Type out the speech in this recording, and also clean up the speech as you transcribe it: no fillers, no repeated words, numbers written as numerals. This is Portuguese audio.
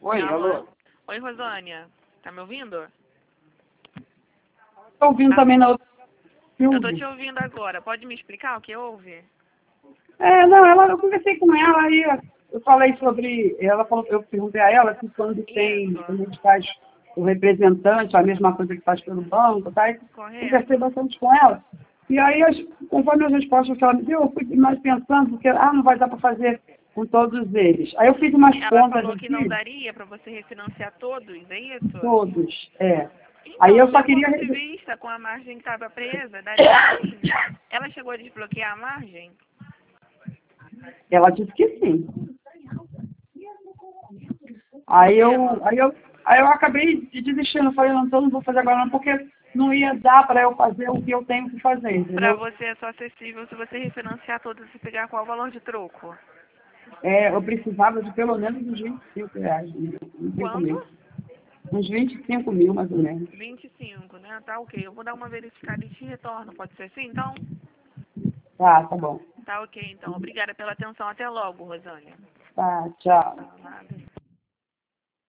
Oi, alô? Oi, Rosânia. Tá me ouvindo? Tô ouvindo também na outra. Eu tô te ouvindo agora. Pode me explicar o que houve? Não, eu conversei com ela, aí eu falei sobre. Ela falou, eu perguntei a ela se quando quando a gente faz o representante, a mesma coisa que faz pelo banco, tá? E Correto. conversei bastante com ela. E aí, conforme as respostas que ela me deu, eu fui mais pensando, porque não vai dar para fazer com todos eles. Aí eu fiz umas Ela contas falou aqui, que não daria pra você refinanciar todos, é isso? todos, Aí Então, eu do só meu queria. ponto de vista, com a margem que estava presa, daria sim. Ela chegou a desbloquear a margem? Ela disse que sim. Por Aí quê, eu, amor? aí eu, aí eu acabei desistindo. Falei, não vou fazer agora não, porque não ia dar para eu fazer o que eu tenho que fazer, Pra entendeu? você é só acessível se você refinanciar todos e pegar qual o valor de troco? Eu precisava de pelo menos uns R$ 25, 25 Quanto? mil. Uns 25 mil, mais ou menos. 25, né? Tá ok. Eu vou dar uma verificada e te retorno. Pode ser assim, então? Tá bom. Tá ok, então. Obrigada pela atenção. Até logo, Rosânia. Tá, tchau. Nada.